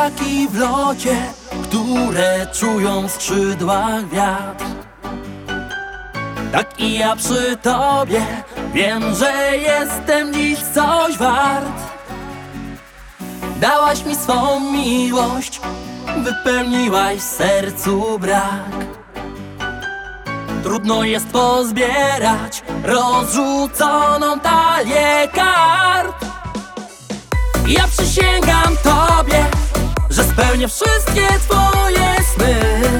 ptaki w locie, które czują w skrzydłach wiatr. Tak i ja przy tobie wiem, że jestem dziś coś wart. Dałaś mi swą miłość, wypełniłaś w sercu brak. Trudno jest pozbierać rozrzuconą talię kart. Ja przysięgam tobie, że spełnię wszystkie twoje sny.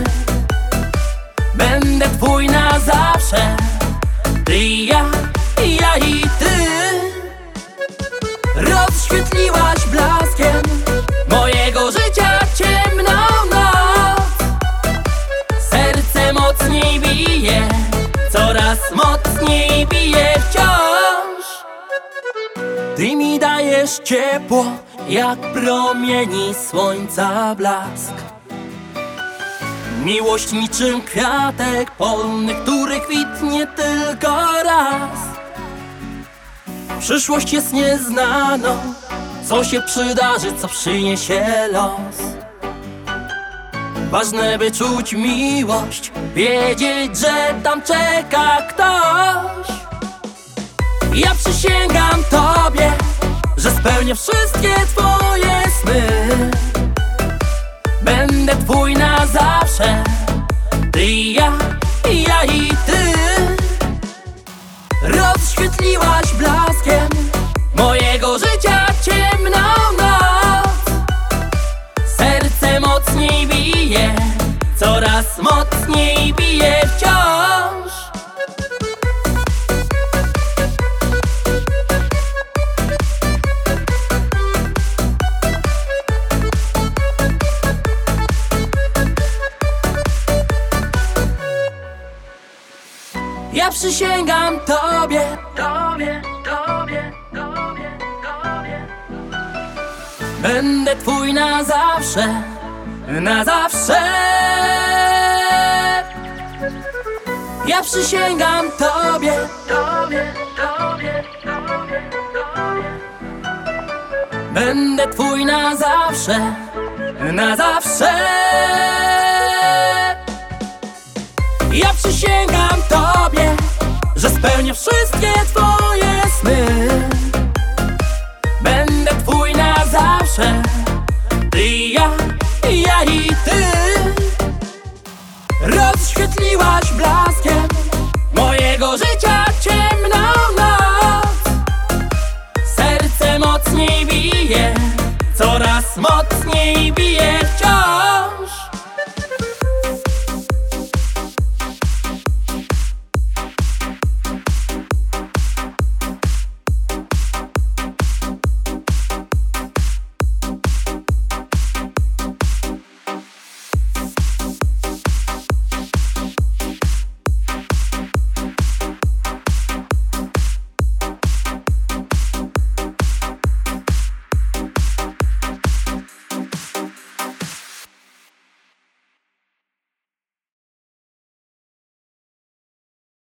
Będę twój na zawsze, ty i ja, ja i ty. Rozświetliłaś blaskiem mojego życia ciemną noc. Serce mocniej bije, coraz mocniej bije wciąż. Ty mi dajesz ciepło, jak promieni słońca blask. Miłość niczym kwiatek polny, który kwitnie tylko raz. Przyszłość jest nieznaną, co się przydarzy, co przyniesie los. Ważne by czuć miłość, wiedzieć, że tam czeka ktoś. Ja przysięgam tobie, że spełnię wszystkie twoje sny. Będę twój na zawsze, ty i ja, ja i ty. Rozświetliłaś blaskiem mojego życia ciemną noc. Serce mocniej bije, coraz mocniej bije wciąż. Ja przysięgam tobie, tobie, tobie, tobie, tobie. Będę twój na zawsze, na zawsze. Ja przysięgam tobie, tobie, tobie, tobie, tobie. Będę twój na zawsze, na zawsze. Ja przysięgam tobie, że spełnię wszystkie twoje sny. Będę twój na zawsze, ty i ja, ja i ty. Rozświetliłaś blaskiem mojego życia ciemną noc. Serce mocniej bije, coraz mocniej bije